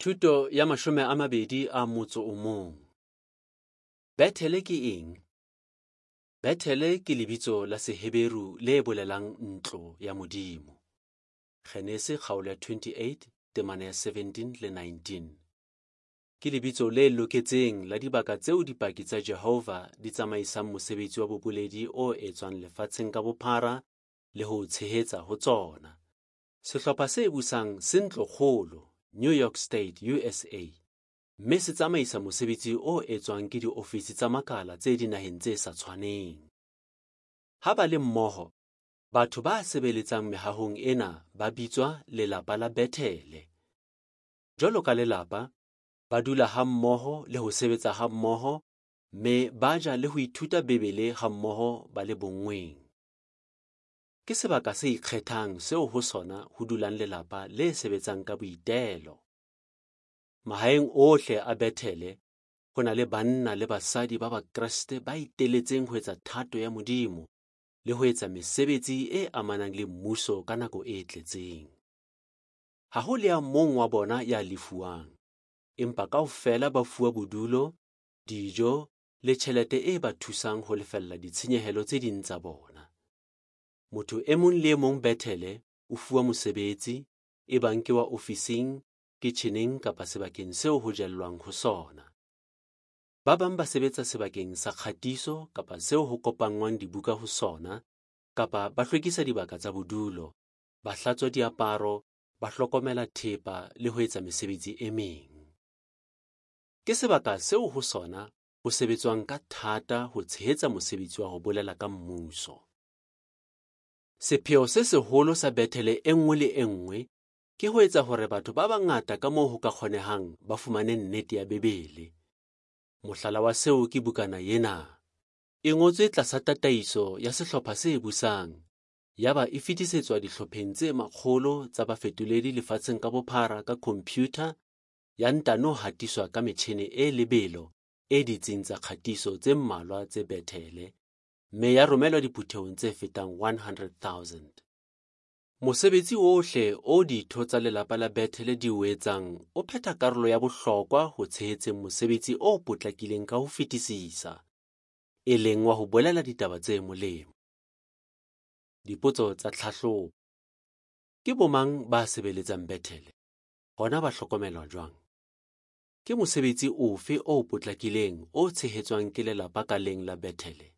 Thuto ya 21. Bethele ke eng? Bethele ke lebitso la Seheberu le bolelang ntlo ya Modimo. Genese kgaolo ya 28, temana ya 17 le 19. Ke lebitso le loketseng la dibaka tseo dipaki tsa Jehova di tsamaisang mosebetsi wa boboledi o etswang lefatsheng ka bophara le ho tshehetsa ho tsona. Sehlopha se busang se Ntlokgolo, New York State, USA, mme se tsamaisa mosebetsi o etswang ke diofisi tsa makala tse dinaheng tse sa tshwaneng. Ha ba le mmoho, batho ba sebeletsang mehahong ena ba bitswa lelapa la Bethele. Jwalo ka lelapa, ba dula hammoho le ho sebetsa hammoho, mme ba ja le ho ithuta Bebele hammoho ba le bonngweng. Ke sebaka se ikgethang seo ho sona ho dulang lelapa le sebetsang ka boitelo. Mahaeng ohle a Bethele ho na le banna le basadi ba Bakreste ba iteletseng ho etsa thato ya Modimo le ho etsa mesebetsi e amanang le mmuso ka nako e tletseng. Ha ho le a mong wa bona ya lefuwang, empa kaofela ba fuwa bodulo, dijo le tjhelete e ba thusang ho lefella ditshenyehelo tse ding tsa bona. Motho e mong le e mong Bethele o fuwa mosebetsi, e bang ke wa ofising, kitcheneng kapa sebakeng seo ho jellwang ho sona. Ba bang ba sebetsa sebakeng sa kgatiso kapa seo ho kopangwang dibuka ho sona, kapa ba hlwekisa dibaka tsa bodulo, ba hlatswa diaparo, ba hlokomela thepa le ho etsa mesebetsi e meng. Ke sebaka seo ho sona ho sebetswang ka thata ho tshehetsa mosebetsi wa ho bolela ka mmuso. Sepheo se seholo sa Bethele e nngwe le e nngwe ke ho etsa hore batho ba bangata ka moo ho ka kgonehang ba fumane nnete ya Bebele. Mohlala wa seo ke bukana yena. E ngotswe tlasa tataiso ya sehlopha se busang, yaba e fetisetswa dihlopheng tse makgolo tsa bafetoledi lefatsheng ka bophara ka khompyutha, ya ntano hatiswa ka metjhine e lebelo e ditsing tsa kgatiso tse mmalwa tse Bethele, mme ya romelwa diphuthehong tse fetang 100,000. Mosebetsi ohle o ditho tsa lelapa la Bethele di o etsang o phetha karolo ya bohlokwa ho tshehetseng mosebetsi o potlakileng ka ho fetisisa, e leng wa ho bolela ditaba tse molemo. Dipotso tsa tlhahlobo. Ke bomang ba sebeletsang Bethele? Hona ba hlokomelwa jwang? Ke mosebetsi ofe o potlakileng o tshehetswang ke lelapa ka leng la Bethele?